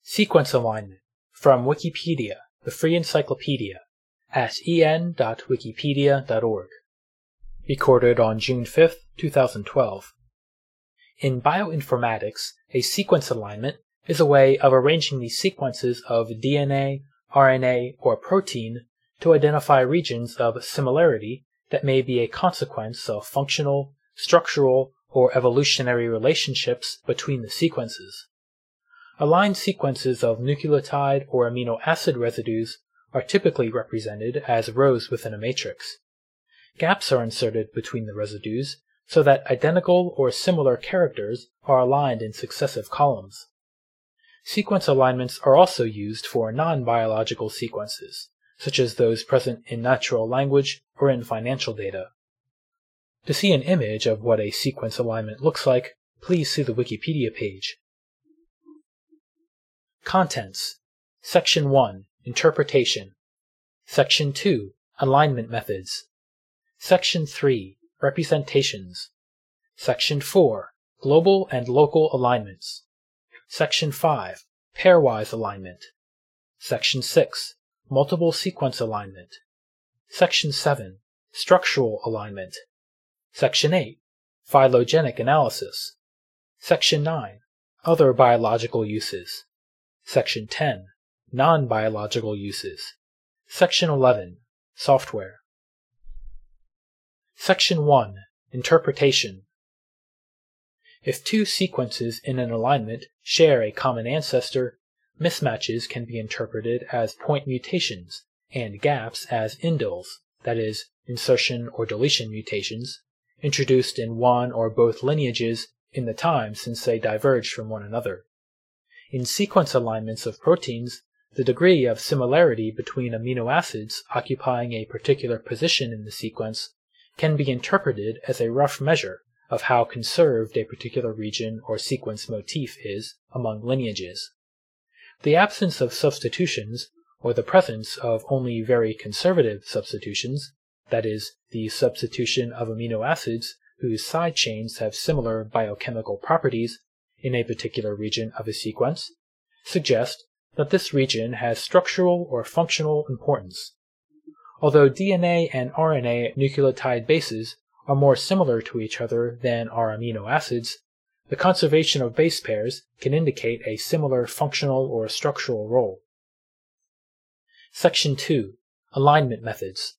Sequence alignment from Wikipedia, the free encyclopedia, at en.wikipedia.org. Recorded on June 5, 2012. In bioinformatics, a sequence alignment is a way of arranging the sequences of DNA, RNA, or protein to identify regions of similarity that may be a consequence of functional, structural, or evolutionary relationships between the sequences. Aligned sequences of nucleotide or amino acid residues are typically represented as rows within a matrix. Gaps are inserted between the residues so that identical or similar characters are aligned in successive columns. Sequence alignments are also used for non-biological sequences, such as those present in natural language or in financial data. To see an image of what a sequence alignment looks like, please see the Wikipedia page. Contents: Section 1, Interpretation. Section 2, Alignment Methods. Section 3, Representations. Section 4, Global and Local Alignments. Section 5, Pairwise Alignment. Section 6, Multiple Sequence Alignment. Section 7, Structural Alignment. Section 8, Phylogenetic Analysis. Section 9, Other Biological Uses. Section 10, Non-biological uses. Section 11, Software. Section 1, Interpretation. If two sequences in an alignment share a common ancestor, mismatches can be interpreted as point mutations and gaps as indels, that is, insertion or deletion mutations, introduced in one or both lineages in the time since they diverged from one another. In sequence alignments of proteins, the degree of similarity between amino acids occupying a particular position in the sequence can be interpreted as a rough measure of how conserved a particular region or sequence motif is among lineages. The absence of substitutions, or the presence of only very conservative substitutions, that is, the substitution of amino acids whose side chains have similar biochemical properties in a particular region of a sequence, suggest that this region has structural or functional importance. Although DNA and RNA nucleotide bases are more similar to each other than are amino acids, the conservation of base pairs can indicate a similar functional or structural role. Section 2, Alignment Methods.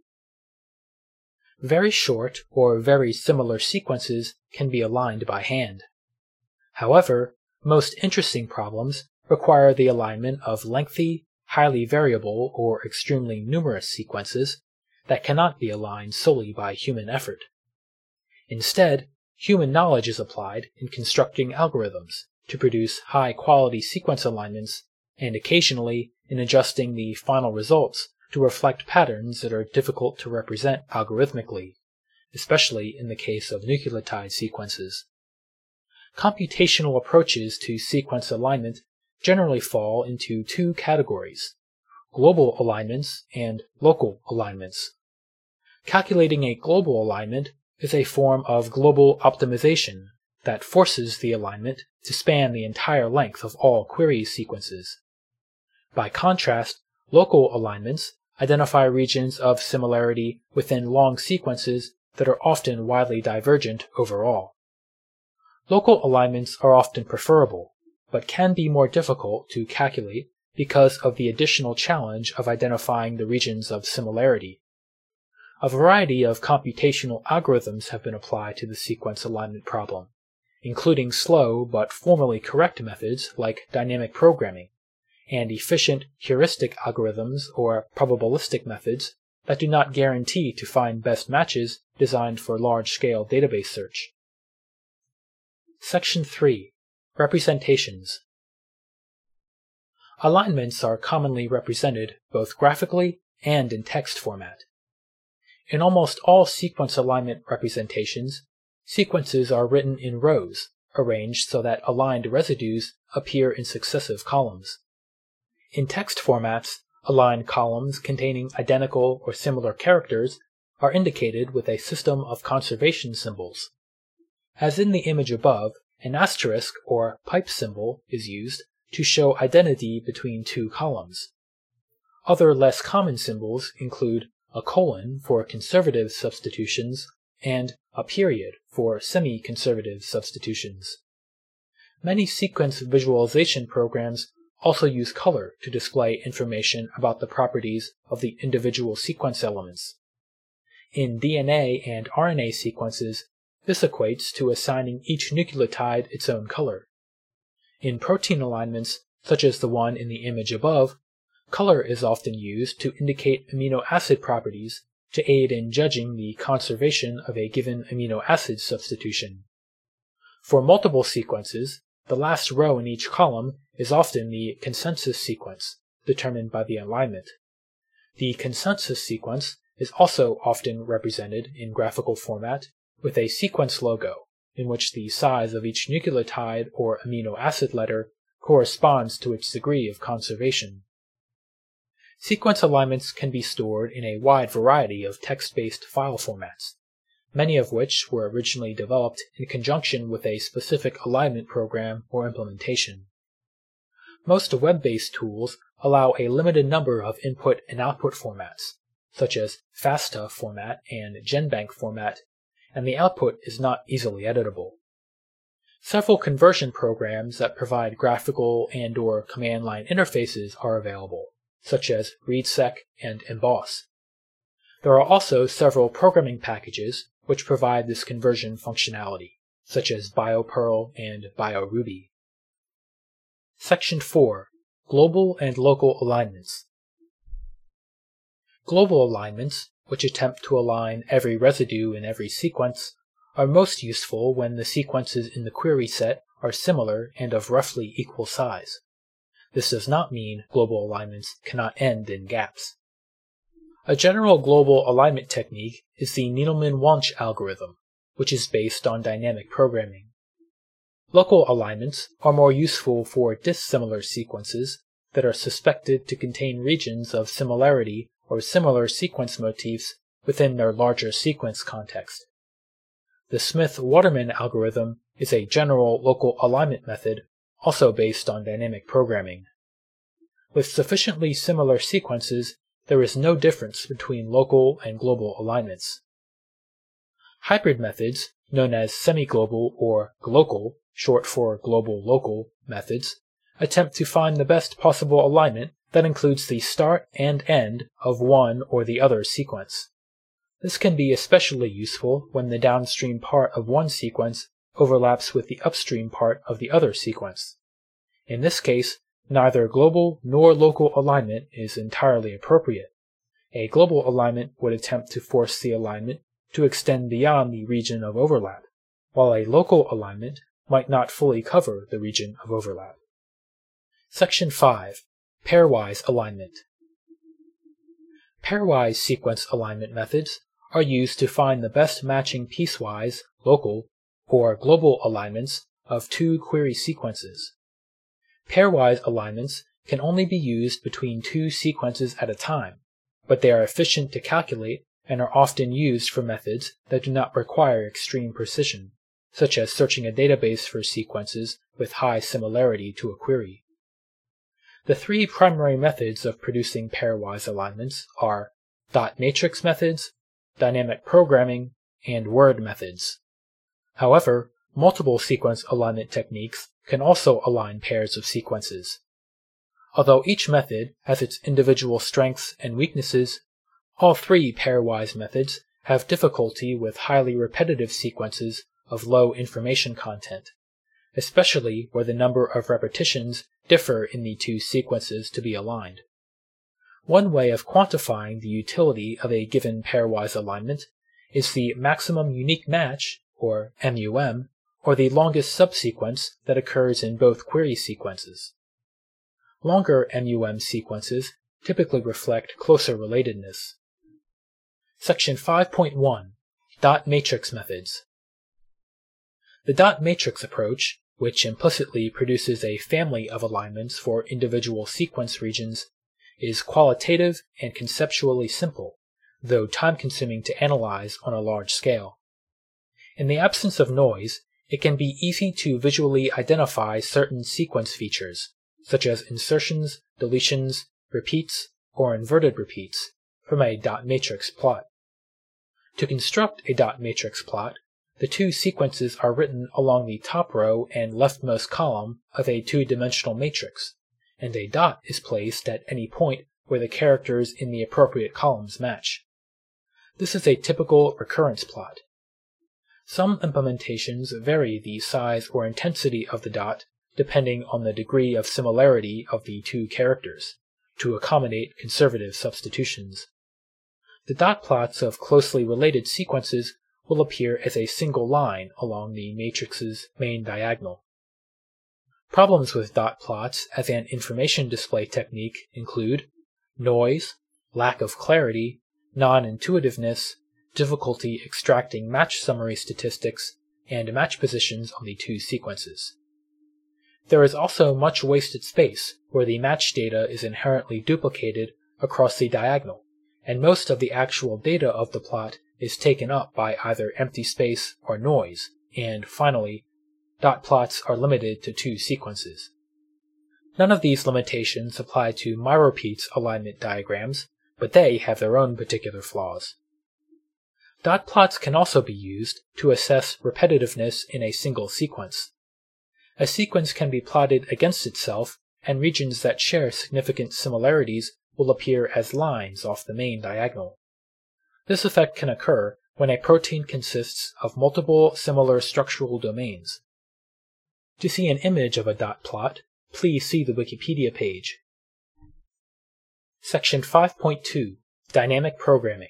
Very short or very similar sequences can be aligned by hand. However, most interesting problems require the alignment of lengthy, highly variable, or extremely numerous sequences that cannot be aligned solely by human effort. Instead, human knowledge is applied in constructing algorithms to produce high-quality sequence alignments and occasionally in adjusting the final results to reflect patterns that are difficult to represent algorithmically, especially in the case of nucleotide sequences. Computational approaches to sequence alignment generally fall into two categories: global alignments and local alignments. Calculating a global alignment is a form of global optimization that forces the alignment to span the entire length of all query sequences. By contrast, local alignments identify regions of similarity within long sequences that are often widely divergent overall. Local alignments are often preferable, but can be more difficult to calculate because of the additional challenge of identifying the regions of similarity. A variety of computational algorithms have been applied to the sequence alignment problem, including slow but formally correct methods like dynamic programming, and efficient heuristic algorithms or probabilistic methods that do not guarantee to find best matches designed for large-scale database search. Section 3, Representations. Alignments are commonly represented both graphically and in text format. In almost all sequence alignment representations, sequences are written in rows, arranged so that aligned residues appear in successive columns. In text formats, aligned columns containing identical or similar characters are indicated with a system of conservation symbols. As in the image above, an asterisk or pipe symbol is used to show identity between two columns. Other less common symbols include a colon for conservative substitutions and a period for semi-conservative substitutions. Many sequence visualization programs also use color to display information about the properties of the individual sequence elements. In DNA and RNA sequences, this equates to assigning each nucleotide its own color. In protein alignments, such as the one in the image above, color is often used to indicate amino acid properties to aid in judging the conservation of a given amino acid substitution. For multiple sequences, the last row in each column is often the consensus sequence, determined by the alignment. The consensus sequence is also often represented in graphical format with a sequence logo, in which the size of each nucleotide or amino acid letter corresponds to its degree of conservation. Sequence alignments can be stored in a wide variety of text-based file formats, many of which were originally developed in conjunction with a specific alignment program or implementation. Most web-based tools allow a limited number of input and output formats, such as FASTA format and GenBank format, and the output is not easily editable. Several conversion programs that provide graphical and/or command line interfaces are available, such as ReadSec and Emboss. There are also several programming packages which provide this conversion functionality, such as BioPerl and BioRuby. Section 4. Global and Local Alignments. Global alignments, which attempt to align every residue in every sequence, are most useful when the sequences in the query set are similar and of roughly equal size. This does not mean global alignments cannot end in gaps. A general global alignment technique is the Needleman-Wunsch algorithm, which is based on dynamic programming. Local alignments are more useful for dissimilar sequences that are suspected to contain regions of similarity or similar sequence motifs within their larger sequence context. The Smith-Waterman algorithm is a general local alignment method also based on dynamic programming. With sufficiently similar sequences, there is no difference between local and global alignments. Hybrid methods, known as semi-global or glocal, short for global-local methods, attempt to find the best possible alignment that includes the start and end of one or the other sequence. This can be especially useful when the downstream part of one sequence overlaps with the upstream part of the other sequence. In this case, neither global nor local alignment is entirely appropriate. A global alignment would attempt to force the alignment to extend beyond the region of overlap, while a local alignment might not fully cover the region of overlap. Section 5. Pairwise alignment. Pairwise sequence alignment methods are used to find the best matching piecewise, local, or global alignments of two query sequences. Pairwise alignments can only be used between two sequences at a time, but they are efficient to calculate and are often used for methods that do not require extreme precision, such as searching a database for sequences with high similarity to a query. The three primary methods of producing pairwise alignments are dot matrix methods, dynamic programming, and word methods. However, multiple sequence alignment techniques can also align pairs of sequences. Although each method has its individual strengths and weaknesses, all three pairwise methods have difficulty with highly repetitive sequences of low information content, especially where the number of repetitions differ in the two sequences to be aligned. One way of quantifying the utility of a given pairwise alignment is the maximum unique match, or MUM, or the longest subsequence that occurs in both query sequences. Longer MUM sequences typically reflect closer relatedness. Section 5.1. Dot matrix methods. The dot matrix approach, which implicitly produces a family of alignments for individual sequence regions, is qualitative and conceptually simple, though time-consuming to analyze on a large scale. In the absence of noise, it can be easy to visually identify certain sequence features, such as insertions, deletions, repeats, or inverted repeats, from a dot matrix plot. To construct a dot matrix plot, the two sequences are written along the top row and leftmost column of a two-dimensional matrix, and a dot is placed at any point where the characters in the appropriate columns match. This is a typical recurrence plot. Some implementations vary the size or intensity of the dot depending on the degree of similarity of the two characters, to accommodate conservative substitutions. The dot plots of closely related sequences will appear as a single line along the matrix's main diagonal. Problems with dot plots as an information display technique include noise, lack of clarity, non-intuitiveness, difficulty extracting match summary statistics, and match positions on the two sequences. There is also much wasted space where the match data is inherently duplicated across the diagonal, and most of the actual data of the plot is taken up by either empty space or noise, and finally, dot plots are limited to two sequences. None of these limitations apply to myrepeats alignment diagrams, but they have their own particular flaws. Dot plots can also be used to assess repetitiveness in a single sequence. A sequence can be plotted against itself, and regions that share significant similarities will appear as lines off the main diagonal. This effect can occur when a protein consists of multiple similar structural domains. To see an image of a dot plot, please see the Wikipedia page. Section 5.2 Dynamic Programming.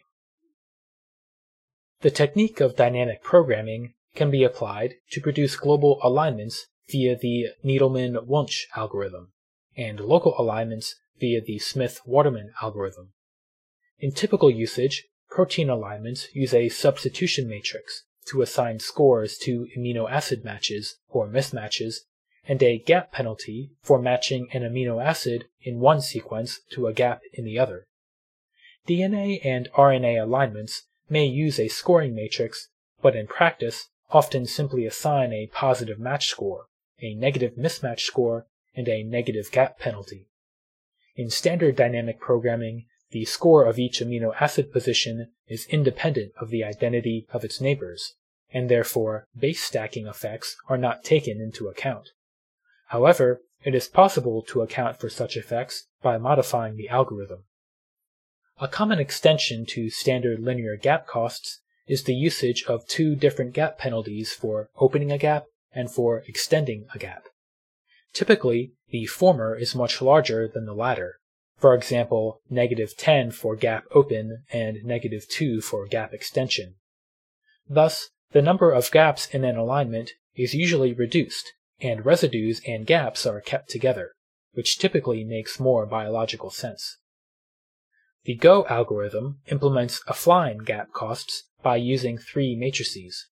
The technique of dynamic programming can be applied to produce global alignments via the Needleman-Wunsch algorithm, and local alignments via the Smith-Waterman algorithm. In typical usage, protein alignments use a substitution matrix to assign scores to amino acid matches or mismatches, and a gap penalty for matching an amino acid in one sequence to a gap in the other. DNA and RNA alignments may use a scoring matrix, but in practice often simply assign a positive match score, a negative mismatch score, and a negative gap penalty. In standard dynamic programming, the score of each amino acid position is independent of the identity of its neighbors, and therefore base stacking effects are not taken into account. However, it is possible to account for such effects by modifying the algorithm. A common extension to standard linear gap costs is the usage of two different gap penalties for opening a gap and for extending a gap. Typically, the former is much larger than the latter, for example, -10 for gap open and -2 for gap extension. Thus, the number of gaps in an alignment is usually reduced, and residues and gaps are kept together, which typically makes more biological sense. The Go algorithm implements affine gap costs by using three matrices.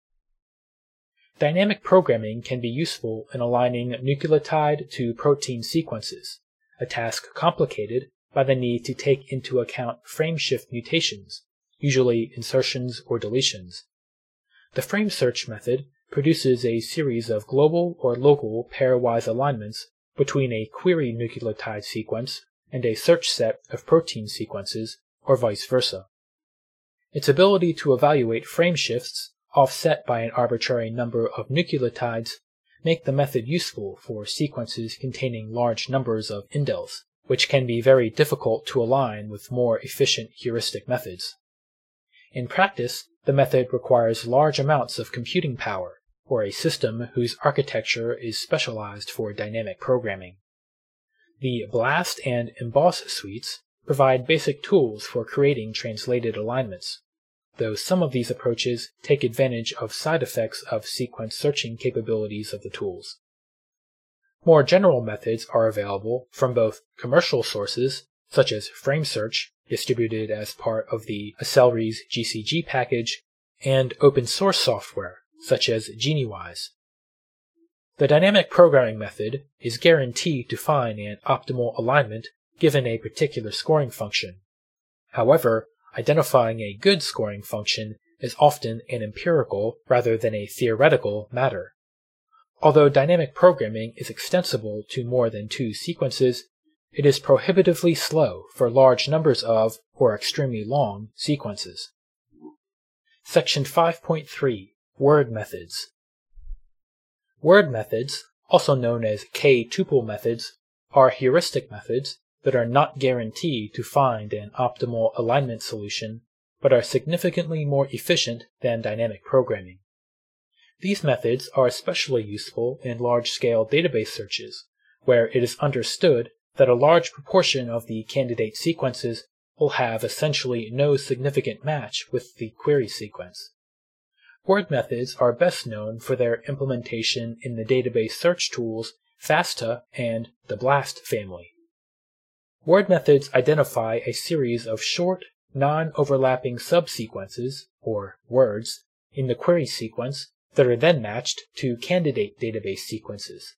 Dynamic programming can be useful in aligning nucleotide to protein sequences, a task complicated by the need to take into account frameshift mutations, usually insertions or deletions. The frame search method produces a series of global or local pairwise alignments between a query nucleotide sequence and a search set of protein sequences, or vice versa. Its ability to evaluate frame shifts offset by an arbitrary number of nucleotides make the method useful for sequences containing large numbers of indels, which can be very difficult to align with more efficient heuristic methods. In practice, the method requires large amounts of computing power, or a system whose architecture is specialized for dynamic programming. The BLAST and EMBOSS suites provide basic tools for creating translated alignments, though some of these approaches take advantage of side effects of sequence searching capabilities of the tools. More general methods are available from both commercial sources, such as FrameSearch, distributed as part of the Accelres GCG package, and open source software, such as GenieWise. The dynamic programming method is guaranteed to find an optimal alignment given a particular scoring function. However, identifying a good scoring function is often an empirical rather than a theoretical matter. Although dynamic programming is extensible to more than 2 sequences, it is prohibitively slow for large numbers of, or extremely long, sequences. Section 5.3 Word Methods. Word methods, also known as k-tuple methods, are heuristic methods that are not guaranteed to find an optimal alignment solution, but are significantly more efficient than dynamic programming. These methods are especially useful in large-scale database searches, where it is understood that a large proportion of the candidate sequences will have essentially no significant match with the query sequence. Word methods are best known for their implementation in the database search tools FASTA and the BLAST family. Word methods identify a series of short, non-overlapping subsequences, or words, in the query sequence that are then matched to candidate database sequences.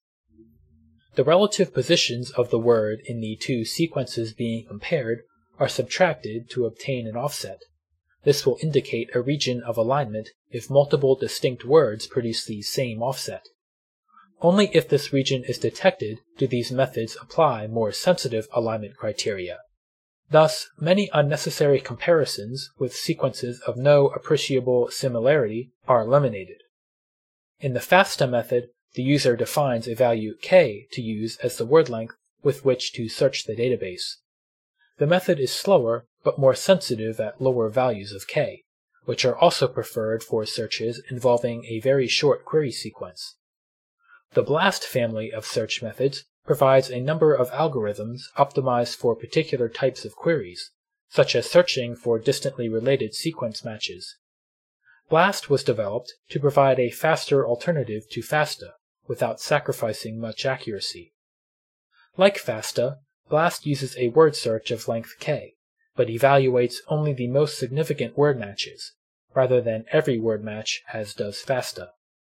The relative positions of the word in the 2 sequences being compared are subtracted to obtain an offset. This will indicate a region of alignment if multiple distinct words produce the same offset. Only if this region is detected do these methods apply more sensitive alignment criteria. Thus, many unnecessary comparisons with sequences of no appreciable similarity are eliminated. In the FASTA method, the user defines a value k to use as the word length with which to search the database. The method is slower but more sensitive at lower values of k, which are also preferred for searches involving a very short query sequence. The BLAST family of search methods provides a number of algorithms optimized for particular types of queries, such as searching for distantly related sequence matches. BLAST was developed to provide a faster alternative to FASTA without sacrificing much accuracy. Like FASTA, BLAST uses a word search of length k, but evaluates only the most significant word matches, rather than every word match as does FASTA.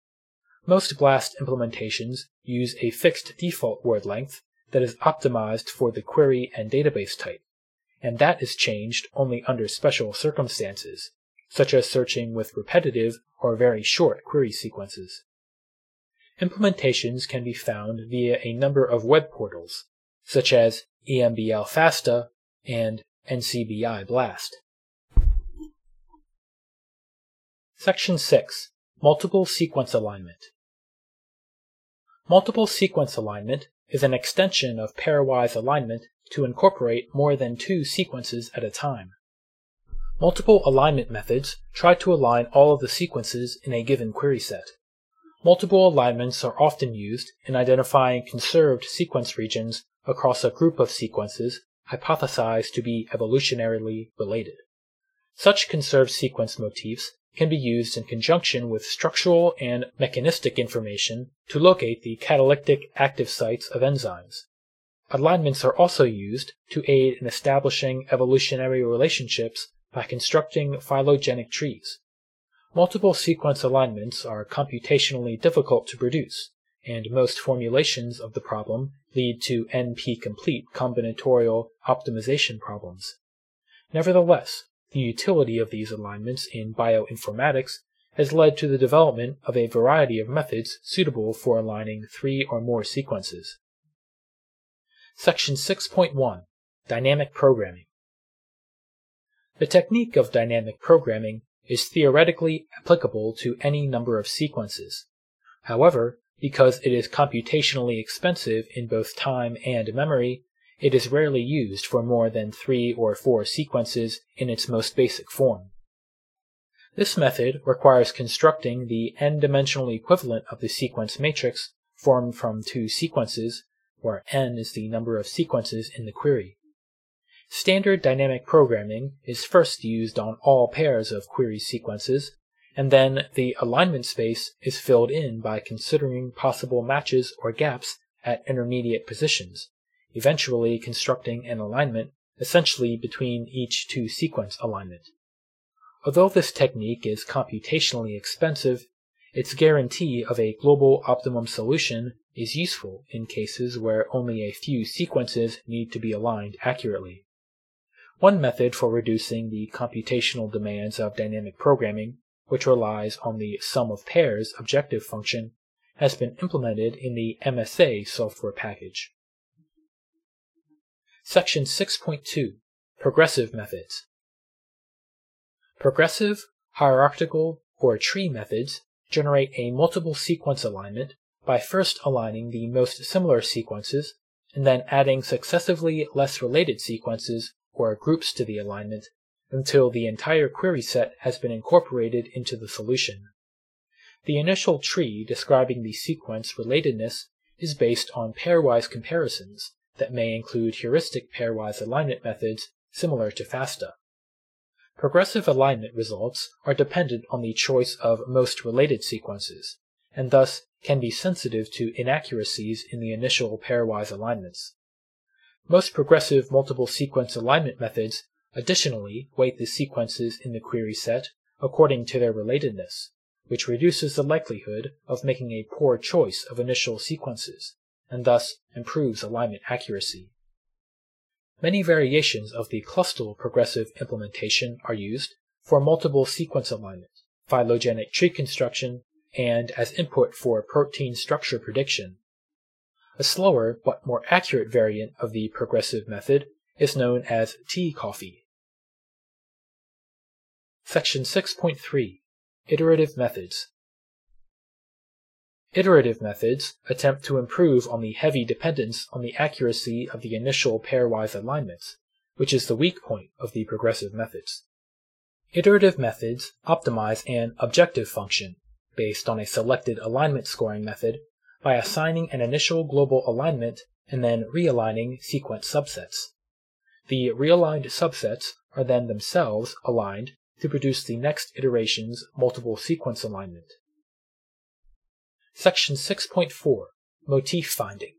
Most BLAST implementations use a fixed default word length that is optimized for the query and database type, and that is changed only under special circumstances, such as searching with repetitive or very short query sequences. Implementations can be found via a number of web portals, such as EMBL FASTA and NCBI BLAST. Section 6. Multiple Sequence Alignment. Multiple sequence alignment is an extension of pairwise alignment to incorporate more than 2 sequences at a time. Multiple alignment methods try to align all of the sequences in a given query set. Multiple alignments are often used in identifying conserved sequence regions across a group of sequences hypothesized to be evolutionarily related. Such conserved sequence motifs can be used in conjunction with structural and mechanistic information to locate the catalytic active sites of enzymes. Alignments are also used to aid in establishing evolutionary relationships by constructing phylogenetic trees. Multiple sequence alignments are computationally difficult to produce, and most formulations of the problem lead to NP-complete combinatorial optimization problems. Nevertheless, the utility of these alignments in bioinformatics has led to the development of a variety of methods suitable for aligning 3 or more sequences. Section 6.1 Dynamic Programming. The technique of dynamic programming is theoretically applicable to any number of sequences. However, because it is computationally expensive in both time and memory, it is rarely used for more than 3 or 4 sequences in its most basic form. This method requires constructing the n-dimensional equivalent of the sequence matrix formed from 2 sequences, where n is the number of sequences in the query. Standard dynamic programming is first used on all pairs of query sequences, and then the alignment space is filled in by considering possible matches or gaps at intermediate positions, eventually constructing an alignment essentially between each 2 sequence alignment. Although this technique is computationally expensive, its guarantee of a global optimum solution is useful in cases where only a few sequences need to be aligned accurately. One method for reducing the computational demands of dynamic programming, which relies on the sum of pairs objective function, has been implemented in the MSA software package. Section 6.2 Progressive Methods. Progressive, hierarchical, or tree methods generate a multiple sequence alignment by first aligning the most similar sequences and then adding successively less related sequences or groups to the alignment until the entire query set has been incorporated into the solution. The initial tree describing the sequence relatedness is based on pairwise comparisons that may include heuristic pairwise alignment methods similar to FASTA. Progressive alignment results are dependent on the choice of most related sequences, and thus can be sensitive to inaccuracies in the initial pairwise alignments. Most progressive multiple sequence alignment methods additionally weight the sequences in the query set according to their relatedness, which reduces the likelihood of making a poor choice of initial sequences, and thus improves alignment accuracy. Many variations of the Clustal progressive implementation are used for multiple sequence alignment, phylogenetic tree construction, and as input for protein structure prediction. A slower but more accurate variant of the progressive method is known as T-coffee. Section 6.3 Iterative Methods. Iterative methods attempt to improve on the heavy dependence on the accuracy of the initial pairwise alignments, which is the weak point of the progressive methods. Iterative methods optimize an objective function based on a selected alignment scoring method by assigning an initial global alignment and then realigning sequence subsets. The realigned subsets are then themselves aligned to produce the next iteration's multiple sequence alignment. Section 6.4 Motif Finding.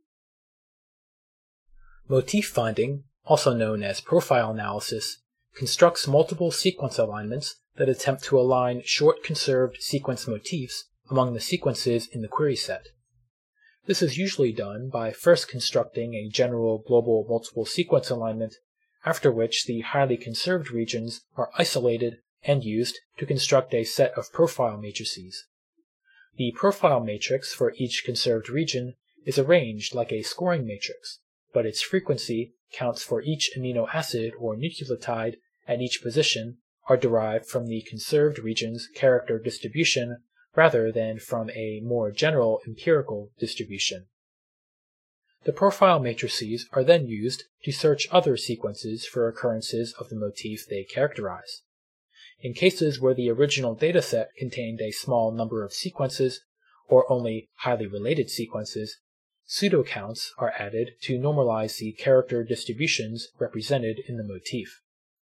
Motif finding, also known as profile analysis, constructs multiple sequence alignments that attempt to align short conserved sequence motifs among the sequences in the query set. This is usually done by first constructing a general global multiple sequence alignment, after which the highly conserved regions are isolated and used to construct a set of profile matrices. The profile matrix for each conserved region is arranged like a scoring matrix, but its frequency counts for each amino acid or nucleotide at each position are derived from the conserved region's character distribution rather than from a more general empirical distribution. The profile matrices are then used to search other sequences for occurrences of the motif they characterize. In cases where the original dataset contained a small number of sequences, or only highly related sequences, pseudo-counts are added to normalize the character distributions represented in the motif.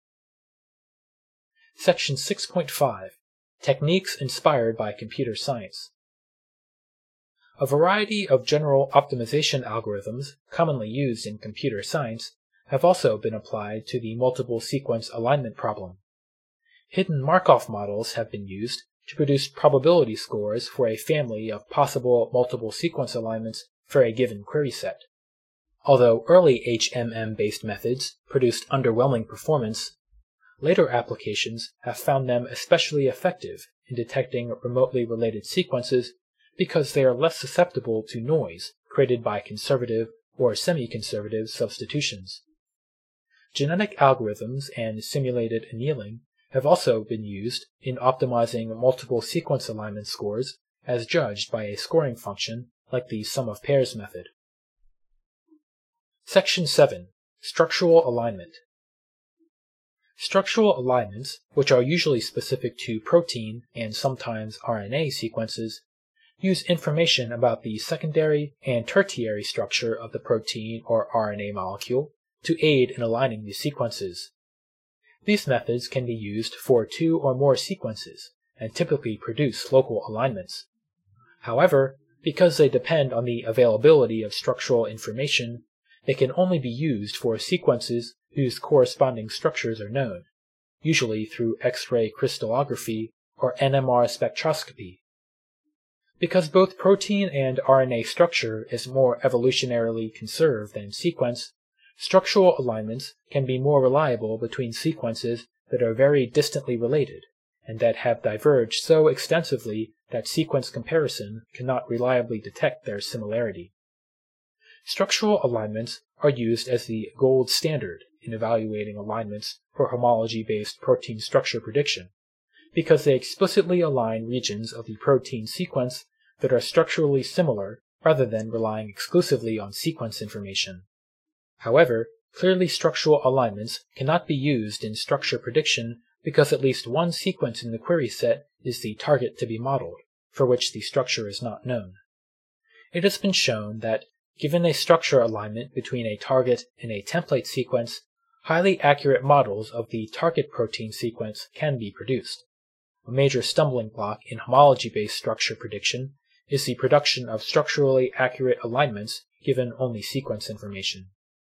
Section 6.5 Techniques inspired by computer science. A variety of general optimization algorithms commonly used in computer science have also been applied to the multiple sequence alignment problem. Hidden Markov models have been used to produce probability scores for a family of possible multiple sequence alignments for a given query set. Although early HMM-based methods produced underwhelming performance, later applications have found them especially effective in detecting remotely related sequences because they are less susceptible to noise created by conservative or semi-conservative substitutions. Genetic algorithms and simulated annealing have also been used in optimizing multiple sequence alignment scores as judged by a scoring function like the sum of pairs method. Section 7. Structural Alignment. Structural alignments, which are usually specific to protein and sometimes RNA sequences, use information about the secondary and tertiary structure of the protein or RNA molecule to aid in aligning the sequences. These methods can be used for two or more sequences and typically produce local alignments. However, because they depend on the availability of structural information, they can only be used for sequences whose corresponding structures are known, usually through X-ray crystallography or NMR spectroscopy. Because both protein and RNA structure is more evolutionarily conserved than sequence, structural alignments can be more reliable between sequences that are very distantly related and that have diverged so extensively that sequence comparison cannot reliably detect their similarity. Structural alignments are used as the gold standard in evaluating alignments for homology-based protein structure prediction, because they explicitly align regions of the protein sequence that are structurally similar rather than relying exclusively on sequence information. However, clearly structural alignments cannot be used in structure prediction because at least one sequence in the query set is the target to be modeled, for which the structure is not known. It has been shown that, given a structure alignment between a target and a template sequence, highly accurate models of the target protein sequence can be produced. A major stumbling block in homology-based structure prediction is the production of structurally accurate alignments given only sequence information.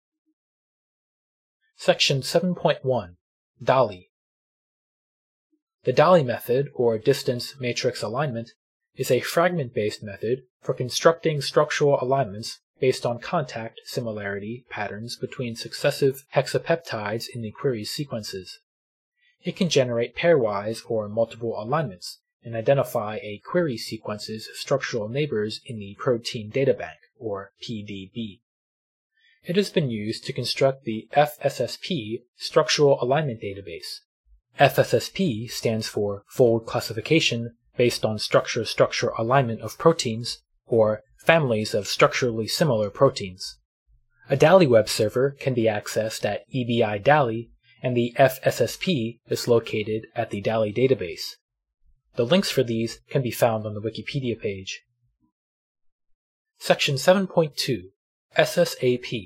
Section 7.1 DALI. The DALI method, or distance matrix alignment, is a fragment-based method for constructing structural alignments based on contact similarity patterns between successive hexapeptides in the query's sequences. It can generate pairwise or multiple alignments and identify a query sequence's structural neighbors in the protein data bank, or PDB. It has been used to construct the FSSP structural alignment database. FSSP stands for Fold Classification Based on Structure-Structure Alignment of Proteins, or Families of Structurally Similar Proteins. A DALI web server can be accessed at EBI DALI, and the FSSP is located at the DALI database. The links for these can be found on the Wikipedia page. Section 7.2 SSAP.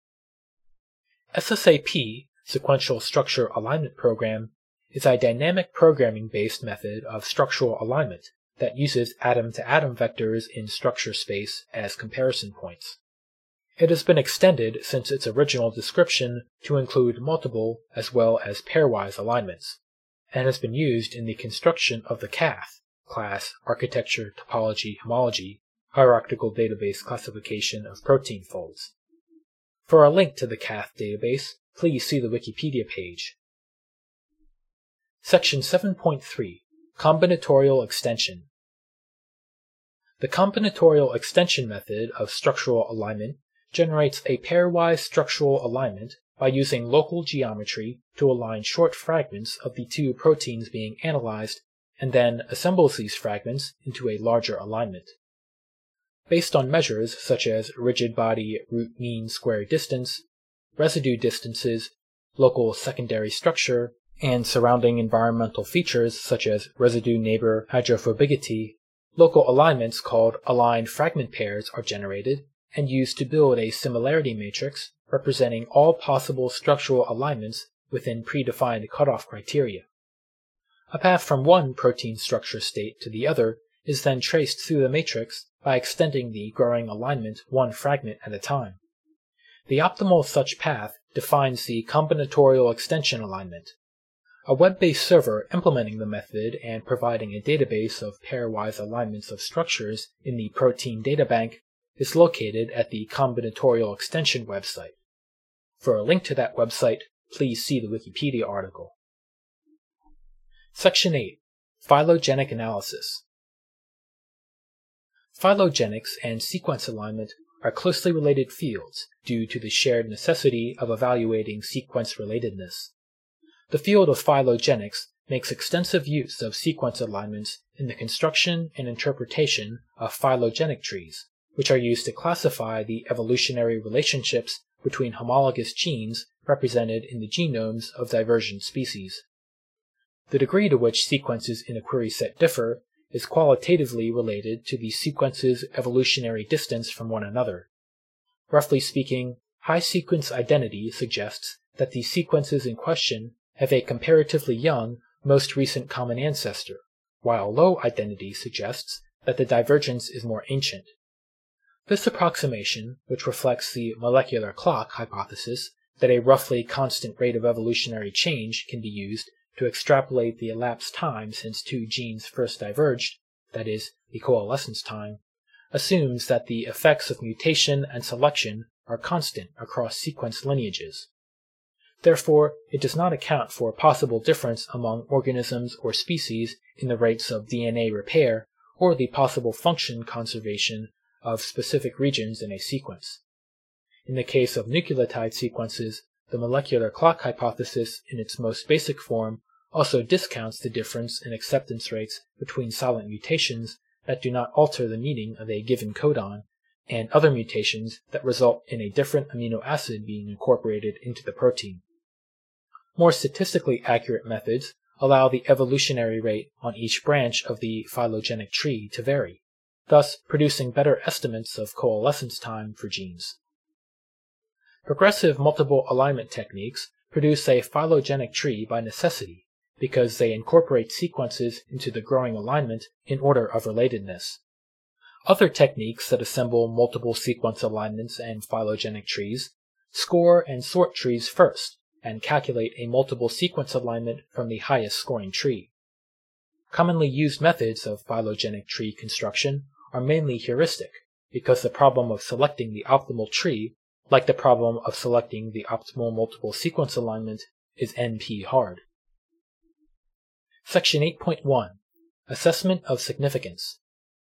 SSAP, Sequential Structure Alignment Program, is a dynamic programming-based method of structural alignment that uses atom-to-atom vectors in structure space as comparison points. It has been extended since its original description to include multiple as well as pairwise alignments, and has been used in the construction of the CATH class Architecture Topology Homology hierarchical database classification of protein folds. For a link to the CATH database, please see the Wikipedia page. Section 7.3 Combinatorial Extension. The combinatorial extension method of structural alignment generates a pairwise structural alignment by using local geometry to align short fragments of the two proteins being analyzed, and then assembles these fragments into a larger alignment. Based on measures such as rigid body root mean square distance, residue distances, local secondary structure, and surrounding environmental features such as residue neighbor hydrophobicity, local alignments called aligned fragment pairs are generated and used to build a similarity matrix representing all possible structural alignments within predefined cutoff criteria. A path from one protein structure state to the other is then traced through the matrix by extending the growing alignment one fragment at a time. The optimal such path defines the combinatorial extension alignment. A web-based server implementing the method and providing a database of pairwise alignments of structures in the protein data bank is located at the combinatorial extension website. For a link to that website, please see the Wikipedia article. Section 8. Phylogenetic Analysis. Phylogenetics and sequence alignment are closely related fields due to the shared necessity of evaluating sequence relatedness. The field of phylogenetics makes extensive use of sequence alignments in the construction and interpretation of phylogenetic trees, which are used to classify the evolutionary relationships between homologous genes represented in the genomes of divergent species. The degree to which sequences in a query set differ is qualitatively related to the sequence's evolutionary distance from one another. Roughly speaking, high sequence identity suggests that the sequences in question have a comparatively young, most recent common ancestor, while low identity suggests that the divergence is more ancient. This approximation, which reflects the molecular clock hypothesis that a roughly constant rate of evolutionary change can be used to extrapolate the elapsed time since two genes first diverged, that is, the coalescence time, assumes that the effects of mutation and selection are constant across sequence lineages. Therefore, it does not account for a possible difference among organisms or species in the rates of DNA repair or the possible function conservation of specific regions in a sequence. In the case of nucleotide sequences, the molecular clock hypothesis in its most basic form also discounts the difference in acceptance rates between silent mutations that do not alter the meaning of a given codon and other mutations that result in a different amino acid being incorporated into the protein. More statistically accurate methods allow the evolutionary rate on each branch of the phylogenetic tree to vary, thus producing better estimates of coalescence time for genes. Progressive multiple alignment techniques produce a phylogenetic tree by necessity because they incorporate sequences into the growing alignment in order of relatedness. Other techniques that assemble multiple sequence alignments and phylogenetic trees score and sort trees first and calculate a multiple sequence alignment from the highest scoring tree. Commonly used methods of phylogenetic tree construction are mainly heuristic because the problem of selecting the optimal tree, like the problem of selecting the optimal multiple sequence alignment, is NP hard. Section 8.1 Assessment of Significance.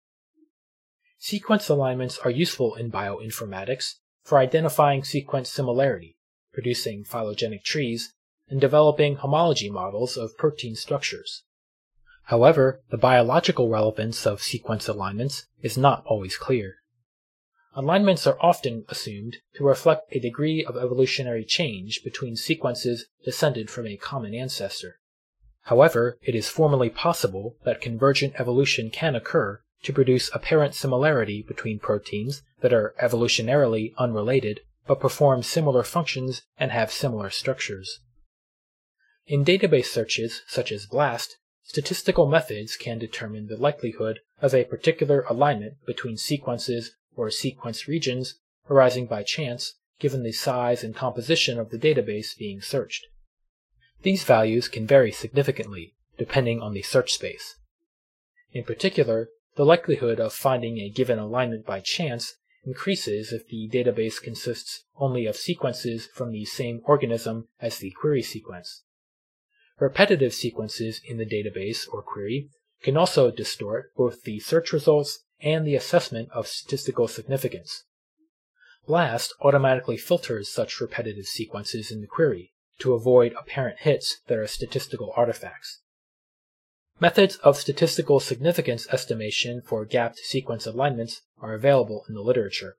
Sequence alignments are useful in bioinformatics for identifying sequence similarity, producing phylogenetic trees, and developing homology models of protein structures. However, the biological relevance of sequence alignments is not always clear. Alignments are often assumed to reflect a degree of evolutionary change between sequences descended from a common ancestor. However, it is formally possible that convergent evolution can occur to produce apparent similarity between proteins that are evolutionarily unrelated but perform similar functions and have similar structures. In database searches such as BLAST, statistical methods can determine the likelihood of a particular alignment between sequences or sequence regions arising by chance given the size and composition of the database being searched. These values can vary significantly depending on the search space. In particular, the likelihood of finding a given alignment by chance increases if the database consists only of sequences from the same organism as the query sequence. Repetitive sequences in the database or query can also distort both the search results and the assessment of statistical significance. BLAST automatically filters such repetitive sequences in the query to avoid apparent hits that are statistical artifacts. Methods of statistical significance estimation for gapped sequence alignments are available in the literature.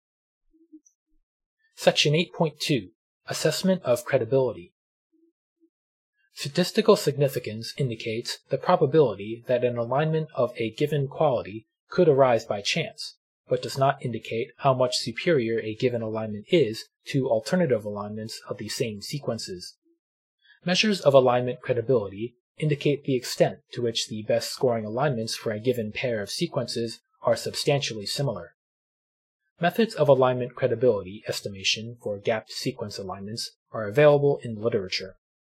Section 8.2 Assessment of Credibility. Statistical significance indicates the probability that an alignment of a given quality could arise by chance, but does not indicate how much superior a given alignment is to alternative alignments of the same sequences. Measures of alignment credibility indicate the extent to which the best scoring alignments for a given pair of sequences are substantially similar. Methods of alignment credibility estimation for gapped sequence alignments are available in the literature.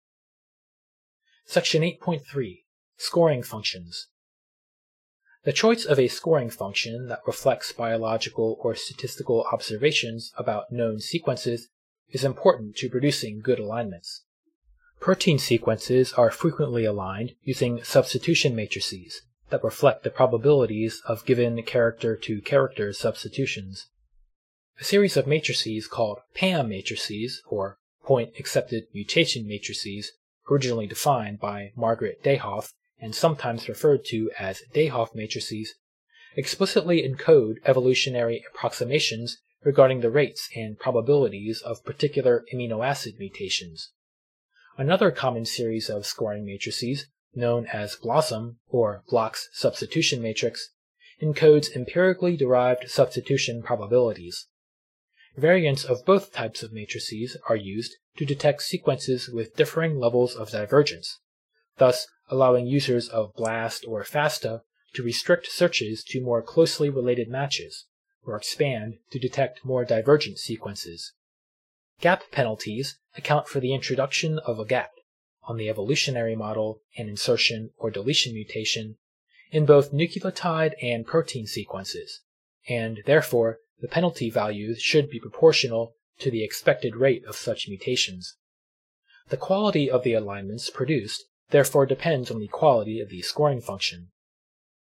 Section 8.3 Scoring Functions. The choice of a scoring function that reflects biological or statistical observations about known sequences is important to producing good alignments. Protein sequences are frequently aligned using substitution matrices that reflect the probabilities of given character-to-character substitutions. A series of matrices called PAM matrices, or Point Accepted Mutation matrices, originally defined by Margaret Dayhoff and sometimes referred to as Dayhoff matrices, explicitly encode evolutionary approximations regarding the rates and probabilities of particular amino acid mutations. Another common series of scoring matrices, known as BLOSSOM, or Bloch's substitution matrix, encodes empirically derived substitution probabilities. Variants of both types of matrices are used to detect sequences with differing levels of divergence, thus allowing users of BLAST or FASTA to restrict searches to more closely related matches, or expand to detect more divergent sequences. Gap penalties account for the introduction of a gap on the evolutionary model and insertion or deletion mutation in both nucleotide and protein sequences, and therefore the penalty values should be proportional to the expected rate of such mutations. The quality of the alignments produced therefore depends on the quality of the scoring function.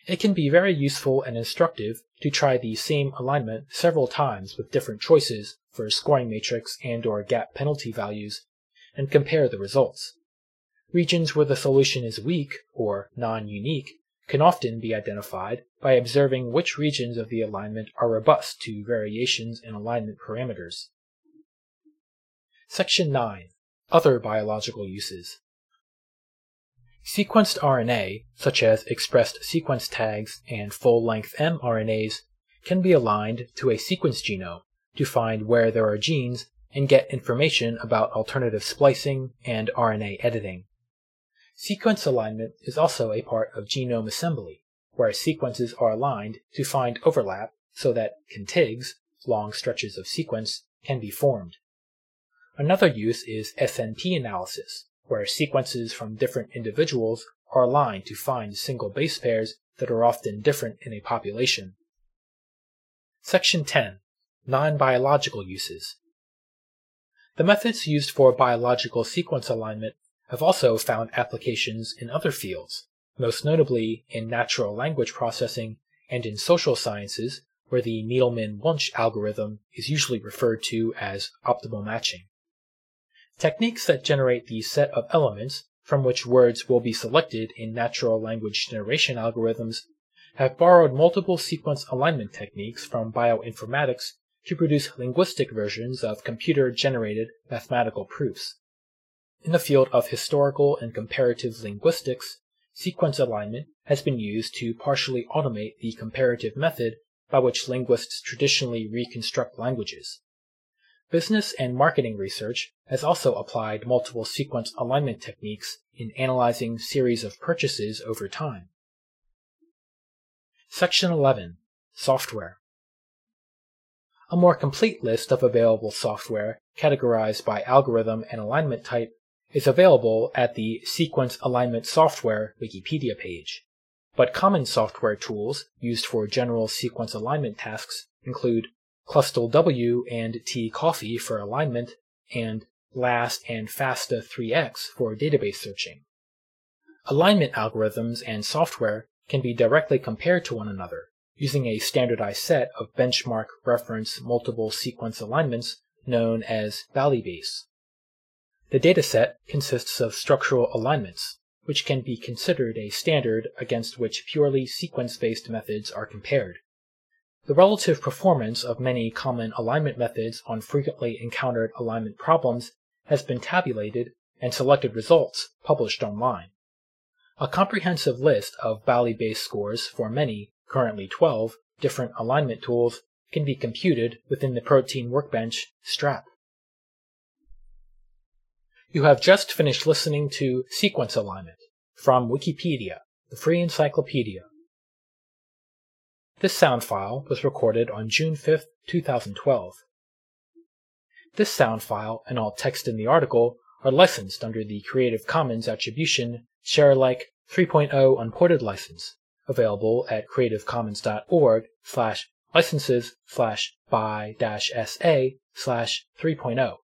It can be very useful and instructive to try the same alignment several times with different choices for scoring matrix and/or gap penalty values and compare the results. Regions where the solution is weak or non-unique can often be identified by observing which regions of the alignment are robust to variations in alignment parameters. Section 9. Other biological uses. Sequenced RNA, such as expressed sequence tags and full-length mRNAs, can be aligned to a sequence genome to find where there are genes and get information about alternative splicing and RNA editing. Sequence alignment is also a part of genome assembly, where sequences are aligned to find overlap so that contigs, long stretches of sequence, can be formed. Another use is SNP analysis, where sequences from different individuals are aligned to find single base pairs that are often different in a population. Section 10. Non-biological uses. The methods used for biological sequence alignment have also found applications in other fields, most notably in natural language processing and in social sciences, where the Needleman-Wunsch algorithm is usually referred to as optimal matching. Techniques that generate the set of elements from which words will be selected in natural language generation algorithms have borrowed multiple sequence alignment techniques from bioinformatics to produce linguistic versions of computer-generated mathematical proofs. In the field of historical and comparative linguistics, sequence alignment has been used to partially automate the comparative method by which linguists traditionally reconstruct languages. Business and marketing research has also applied multiple sequence alignment techniques in analyzing series of purchases over time. Section 11. Software. A more complete list of available software, categorized by algorithm and alignment type, is available at the Sequence Alignment Software Wikipedia page, but common software tools used for general sequence alignment tasks include ClustalW and tCoffee for alignment, and LAST and FASTA3X for database searching. Alignment algorithms and software can be directly compared to one another using a standardized set of benchmark reference multiple sequence alignments known as BALIBASE. The dataset consists of structural alignments, which can be considered a standard against which purely sequence-based methods are compared. The relative performance of many common alignment methods on frequently encountered alignment problems has been tabulated and selected results published online. A comprehensive list of BALIBASE scores for many, currently 12, different alignment tools can be computed within the Protein Workbench strap. You have just finished listening to Sequence Alignment from Wikipedia, the free encyclopedia. This sound file was recorded on June 5, 2012. This sound file and all text in the article are licensed under the Creative Commons Attribution Share Alike 3.0 Unported license, available at creativecommons.org/licenses/by-sa/3.0.